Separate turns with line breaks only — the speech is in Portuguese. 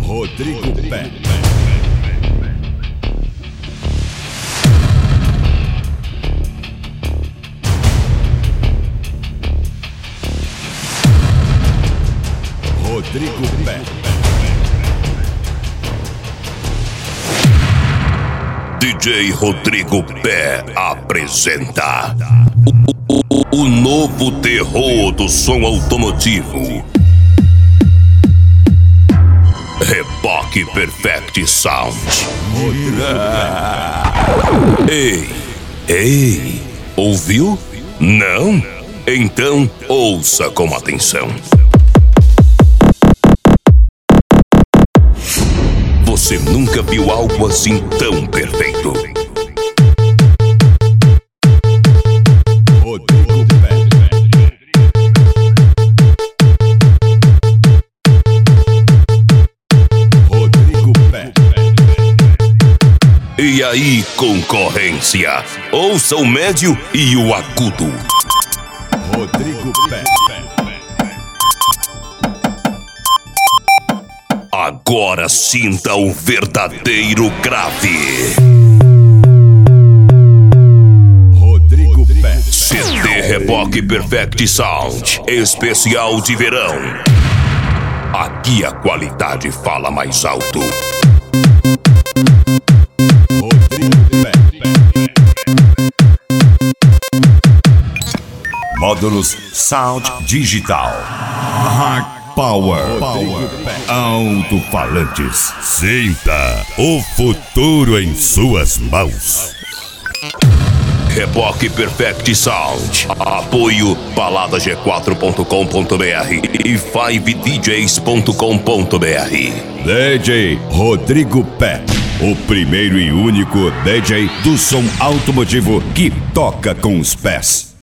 Rodrigo Pé. Rodrigo Pé.
DJ Rodrigo Pé apresenta o novo terror do som automotivo. Reboque Perfect Sound. Ei, ouviu? Não? Então ouça com atenção. Você nunca viu algo assim tão perfeito.
Rodrigo Pé. Rodrigo Pé.
E aí, concorrência? Ouça o médio e o agudo.
Rodrigo Pé.
Agora sinta o verdadeiro grave.
Rodrigo Pé.
CD Reboque Perfect Sound, especial de verão. Aqui a qualidade fala mais alto.
Rodrigo Pé.
Módulos Sound Digital. Hard Power. Alto-falantes. Sinta o futuro em suas mãos.
Reboque Perfect Sound. Apoio baladag4.com.br e 5djs.com.br.
DJ Rodrigo Pé. O primeiro e único DJ do som automotivo que toca com os pés.